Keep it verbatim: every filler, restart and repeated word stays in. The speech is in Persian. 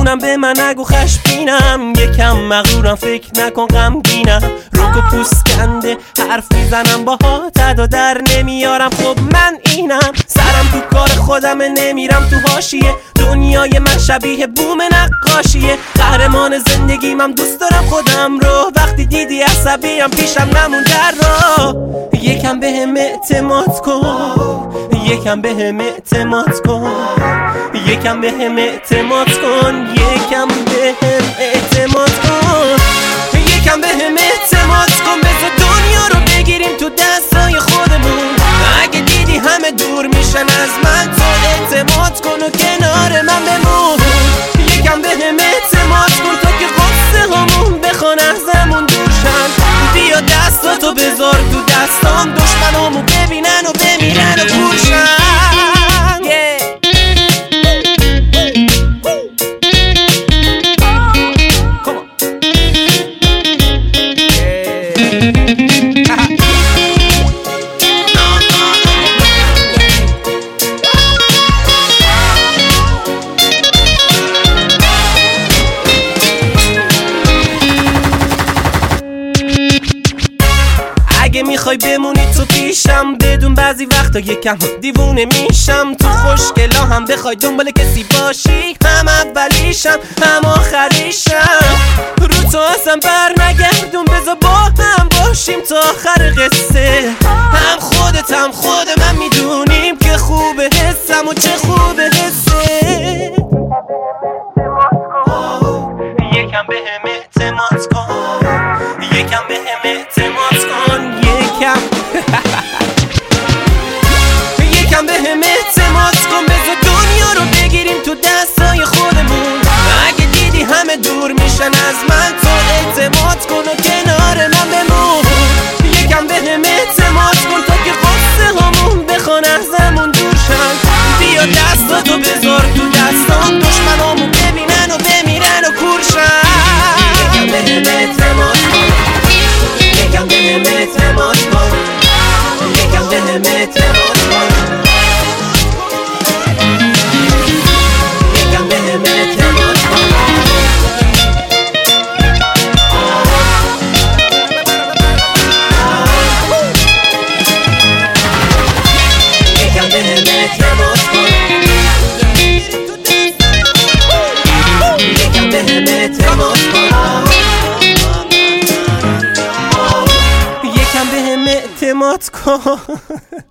جونم به من نگو خشمگینم، یکم مغرورم فکر نکن غمگینم، رک و پوست کنده حرف میزنم باهات ادا در نمیارم. خب من اینم، سرم تو کار خودمه نمیرم تو حاشیه، دنیای من شبیه بوم نقاشیه، قهرمان زندگیمم دوست دارم خودم رو، وقتی دیدی عصبیم پیشم نمون در را. یکم بهم اعتماد کن، یکم بهم اعتماد کن، یکم بهم اعتماد کن، یکم بهم اعتماد کن، یکم بهم اعتماد کن. بذار دنیا رو بگیریم تو دستای خودمون، اگه دیدی همه دور میشن از من تو اعتماد کن و کنار من بمون. یکم بهم اعتماد کن تا که قصه همون بخوان ازمون دوشن، بیا دستاتو بذار تو دستام، دشمنامو ببینن و بمیرن و کورشن. اگه میخوای بمونی تو پیشم بدون بعضی وقتا یکم دیوونه میشم، تو خوشگلا هم بخوای دنبال کسی باشی، هم اولیشم هم آخریشم، رو تو اصلا بر نگردون، بذار با هم باشیم تا آخر قصه، هم خودت هم خود من میدونیم که خوبه حسم و چه خوبه حسه. یکم بهم اعتماد کن، یکم بهم اعتماد کن، یکم یکم بهم اعتماد کن. بذار دنیا رو بگیریم تو دستای خودمون، اگه دیدی همه دور میشن از من تو اعتماد کن و کنار من بمون. یکم بهم اعتماد کن تا که قصه همون بخوان ازمون دوشن، بیا دستاتو بذار تو دستام، دشمنامو ببینن و بمیرن و کورشن. یکم بهم اعتماد کن، یکم بهم اعتماد کن، یکم بهم اعتماد کن، یکم بهم اعتماد کن. یکم بهم اعتماد کن، یکم بهم اعتماد کن، یکم بهم اعتماد کن.